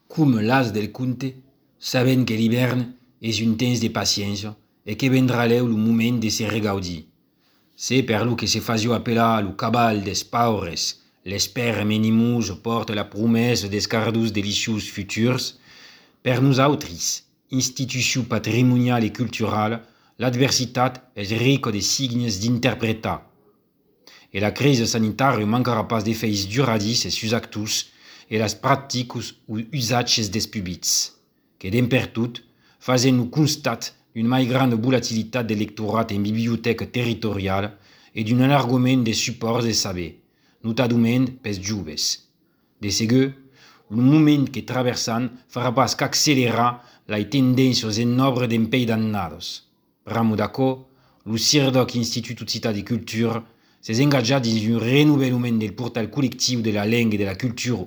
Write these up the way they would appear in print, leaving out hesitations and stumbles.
Cum l'as del conte, sabent que l'hivern és un temps de paciència e que vendrà leu lo moment de se regaudir. C'est per lo que se fasio appelar lo cabal des paures, l'espère menimus porte la promesse des cardus delicius futurs. Per nosautris, institució patrimonial e cultural, l'adversitat és rica de signes d'interpretar. E la crise sanitària mancarà pas d'efeis duradis e sus actus e las practicus ou usatges des publics, que dempertot fazen un constat d'une mai grande volatilitat de lectorat en biblioteca territorial e d'un alargament de suports de saber, notadament pels joves. De seguir, un moment que traversan farà pas qu'accelerar les tendències en nombre d'empei dannados. Ramo d'acò, lo CIRDOC Institut Occità de Cultura s'est engagé dans un renouvellement del portal collectiu de la langue et de la culture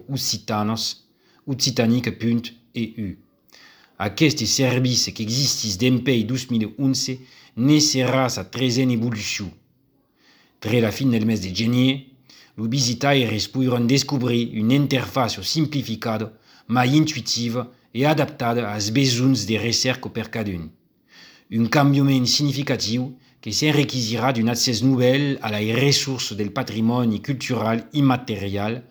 occitanique.eu. Aquest service qui existis d'empei 2011 ne serà sa 13e evolució. Tre la fin del mes de gener, los visitaires podran descobrir una interface simplificada, mai intuitiva e adaptada als besoins de recerca per cadun. Un canviament significatiu que s'enriquirà d'un accès nouvel a les ressources del patrimoni cultural immaterial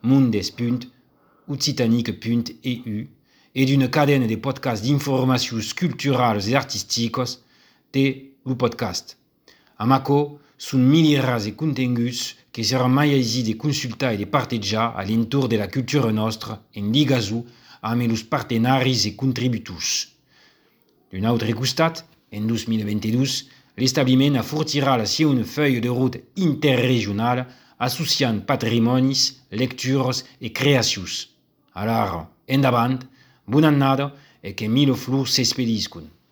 mundes.occitanique.eu et d'une cadena de podcasts d'informacions culturals et artísticos de lo podcast. Amb açò, són milierats de continguts que seran mai aisi de consultar e de partejar a l'entorn de la cultura nostra en ligaçó amb els partenaris e contributors. D'un altre costat, en 2022, l'establiment afortirà la seva feuille de route interregional associant patrimonis, lectures e creacions. Alors, endavant, bona annada e que mil flors s'expediscun.